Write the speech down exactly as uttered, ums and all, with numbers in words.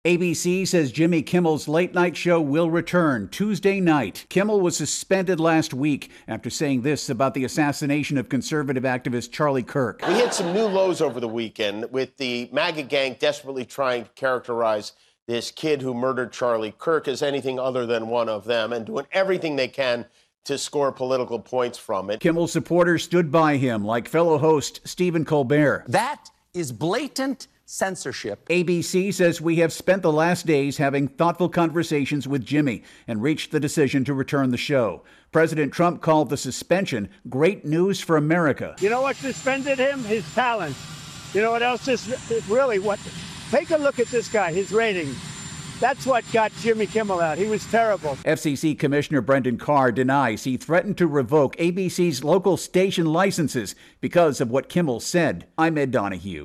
A B C says Jimmy Kimmel's late night show will return Tuesday night. Kimmel was suspended last week after saying this about the assassination of conservative activist Charlie Kirk. We hit some new lows over the weekend with the MAGA gang desperately trying to characterize this kid who murdered Charlie Kirk as anything other than one of them and doing everything they can to score political points from it. Kimmel's supporters stood by him, like fellow host Stephen Colbert. That is blatant censorship. A B C says we have spent the last days having thoughtful conversations with Jimmy and reached the decision to return the show. President Trump called the suspension great news for America. You know what suspended him? His talent. You know what else is really what? Take a look at this guy, his ratings. That's what got Jimmy Kimmel out. He was terrible. F C C Commissioner Brendan Carr denies he threatened to revoke A B C's local station licenses because of what Kimmel said. I'm Ed Donahue.